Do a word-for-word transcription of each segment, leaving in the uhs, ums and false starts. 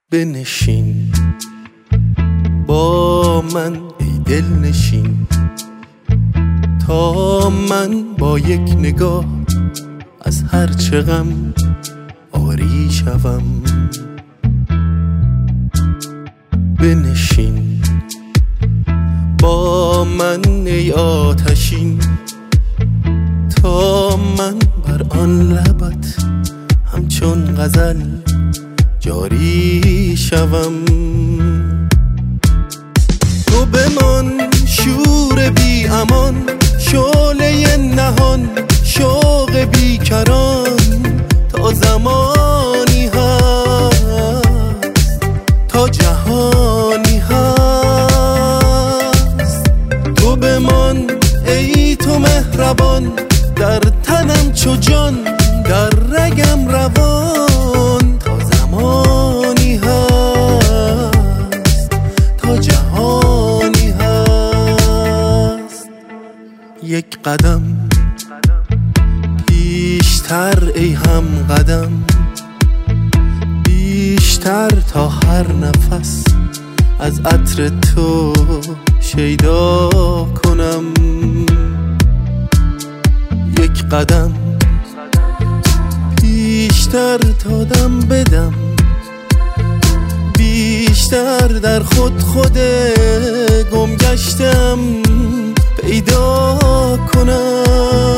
بنشین با من ای دل نشین، تا من با یک نگاه از هر چه غم آری شوم. بنشین با من ای آتشین، تا من بر آن لبت همچون غزل جاری شوم. تو بمان شور بی امان، شعله نهان شوق بیکران، تا زمانی هست تا جهانی هست. تو بمان ای تو مهربان، در تنم چو جان در رگم روان، تا زمانی هست تا جهانی هست. یک قدم بیشتر ای هم قدم، بیشتر تا هر نفس از عطر تو شیدا کنم. یک قدم بیشتر تا دم بدم، بیشتر در خود خود گم گشتم پیدا کنم.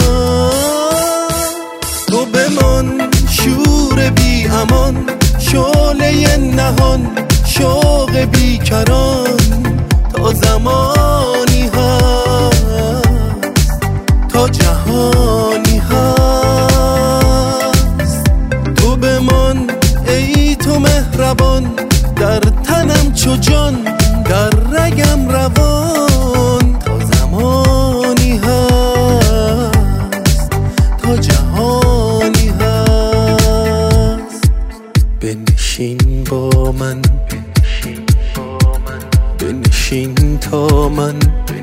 تو بمان شور بی امان، شعله نهان شوق بیکران، تا زمانی هست تا جهانی هست. تو بمان ای تو مهربان، در تنم چو جان در رگم روان، تا زمانی هست تا جهانی هست. بنشین با من، بنشین تا من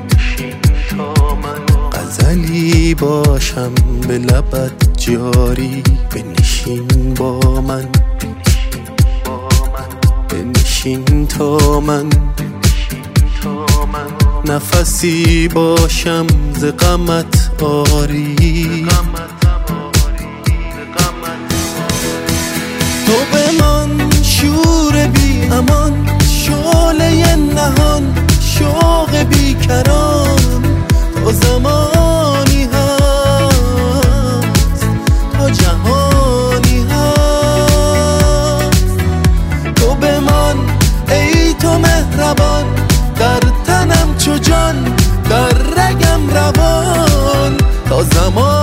غزلی باشم به لبت جاری. بنشین با من، بنشین تا من نفسی باشم ز غمت آری. تو بمان شور بی امان، شعله نهان شوق بیکران، تا زمانی هست تا جهانی هست. تو بمان ای تو مهربان، در تنم چو جان در رگم روان، تا زمان